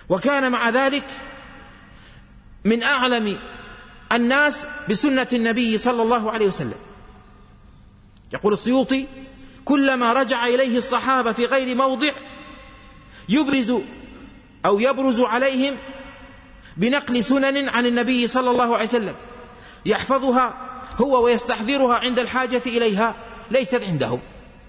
وكان مع ذلك من أعلم الناس بسنة النبي صلى الله عليه وسلم. يقول السيوطي: كلما رجع إليه الصحابة في غير موضع يبرز عليهم بنقل سنن عن النبي صلى الله عليه وسلم يحفظها هو ويستحضرها عند الحاجة إليها ليست عندهم.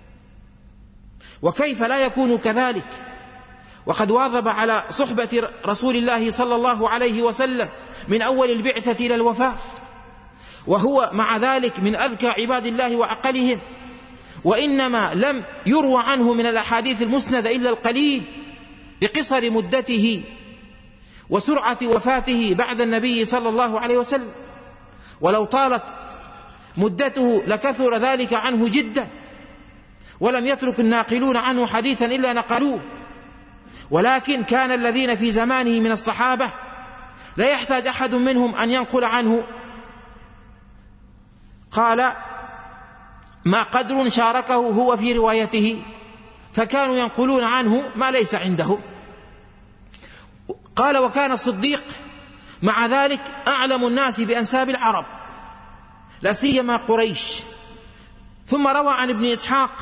وكيف لا يكون كذلك وقد واظب على صحبة رسول الله صلى الله عليه وسلم من أول البعثة إلى الوفاة، وهو مع ذلك من أذكى عباد الله وعقلهم، وإنما لم يروى عنه من الأحاديث المسندة إلا القليل لقصر مدته وسرعة وفاته بعد النبي صلى الله عليه وسلم، ولو طالت مدته لكثر ذلك عنه جدا، ولم يترك الناقلون عنه حديثا إلا نقلوه. ولكن كان الذين في زمانه من الصحابة لا يحتاج أحد منهم أن ينقل عنه، قال: ما قدر شاركه هو في روايته، فكانوا ينقلون عنه ما ليس عندهم. قال: وكان الصديق مع ذلك أعلم الناس بأنساب العرب لا سيما قريش. ثم روى عن ابن إسحاق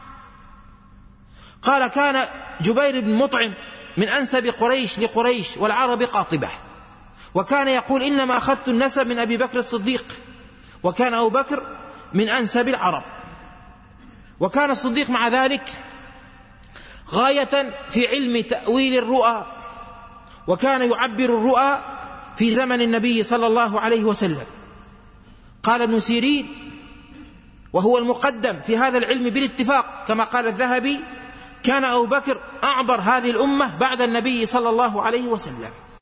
قال: كان جبير بن مطعم من أنسب قريش لقريش والعرب قاطبة، وكان يقول: إنما أخذت النسب من أبي بكر الصديق، وكان أبو بكر من أنسب العرب. وكان الصديق مع ذلك غاية في علم تأويل الرؤى، وكان يعبر الرؤى في زمن النبي صلى الله عليه وسلم. قال ابن سيرين، وهو المقدم في هذا العلم بالاتفاق كما قال الذهبي: كان أبو بكر أعبر هذه الأمة بعد النبي صلى الله عليه وسلم.